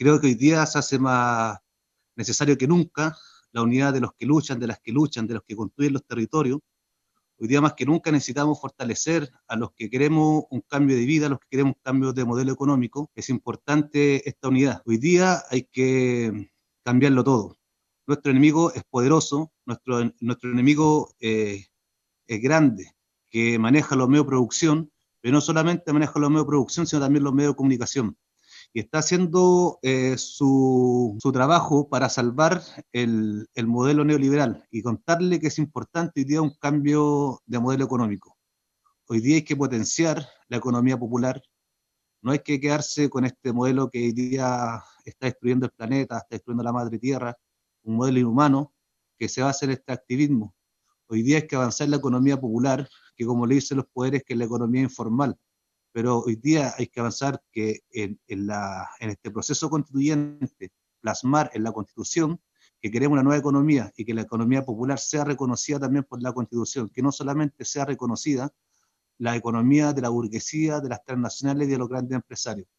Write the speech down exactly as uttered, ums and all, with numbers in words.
Creo que hoy día se hace más necesario que nunca la unidad de los que luchan, de las que luchan, de los que construyen los territorios. Hoy día más que nunca necesitamos fortalecer a los que queremos un cambio de vida, a los que queremos un cambio de modelo económico. Es importante esta unidad. Hoy día hay que cambiarlo todo. Nuestro enemigo es poderoso, nuestro, nuestro enemigo eh, es grande, que maneja los medios de producción, pero no solamente maneja los medios de producción, sino también los medios de comunicación. Y está haciendo eh, su, su, trabajo para salvar el, el modelo neoliberal y contarle que es importante hoy día un cambio de modelo económico. Hoy día hay que potenciar la economía popular, no hay que quedarse con este modelo que hoy día está destruyendo el planeta, está destruyendo la madre tierra, un modelo inhumano que se basa en este activismo. Hoy día hay que avanzar en la economía popular, que como le dicen los poderes, que es la economía informal. Pero hoy día hay que avanzar que en, en, la, en este proceso constituyente, plasmar en la Constitución que queremos una nueva economía y que la economía popular sea reconocida también por la Constitución, que no solamente sea reconocida la economía de la burguesía, de las transnacionales y de los grandes empresarios.